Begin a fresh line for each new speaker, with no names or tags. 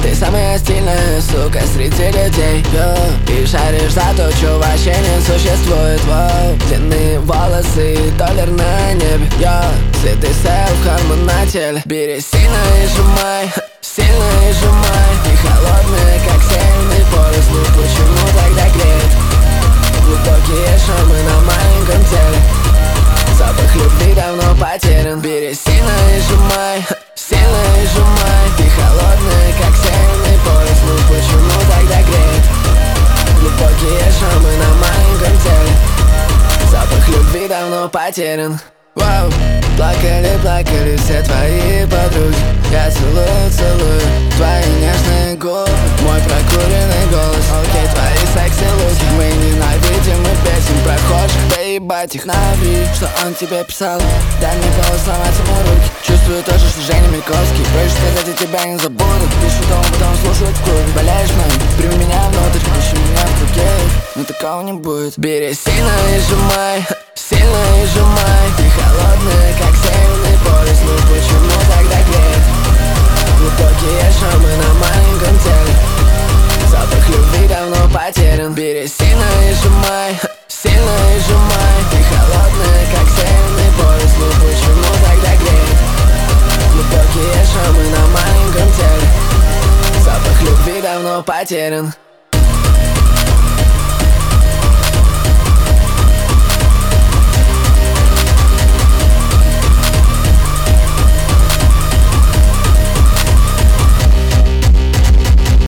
Ты самая стильная сука среди людей, и шаришь за то, чё вообще не существует. Длинные волосы и доллар на небе, цветы селф-хармон на теле. Бери сильно и сжимай, сильно и сжимай. Ты холодная, как северный полюс, ну почему тогда греет? Глубокие шрамы на маленьком теле, запах любви давно потерян. Бери сильно и сжимай, сильно и сжимай. Ты холодная, как северный полюс, ну почему тогда греет? Глубокие шрамы на маленьком теле, запах любви давно потерян. Вау. Плакали, плакали все твои подруги. Я целую, целую твои нежные губы, мой прокуренный голос. Окей, твои секси-луки. Мы ненавидим и бесим прохожих, да ебать их наври. Что он тебе писал? Дай мне голос, сломать ему руки. Чувствую то же, что Женя Мельковский. Боюсь сказать, я тебя не забуду. Пишу дома, потом слушаю в клубе. Болеешь мной, прими меня внутрь, ищи меня в других, но такого не будет. Бери сильно и сжимай, сильно и сжимай. Ты холодная, как северный полюс, ну почему тогда греет? Глубокие шрамы на маленьком теле, запах любви давно потерян. Бери сильно и сжимай, сильно и сжимай. Ты холодная, как северный полюс, ну почему тогда греет? Глубокие шрамы на маленьком теле, запах любви давно потерян.